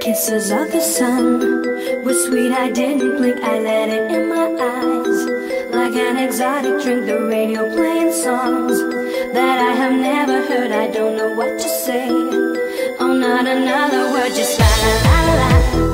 Kisses of the sun were sweet, I didn't blink, I let it in my eyes. Like an exotic drink, the radio playing songs that I have never heard, I don't know what to say. Oh, not another word, just la la la la.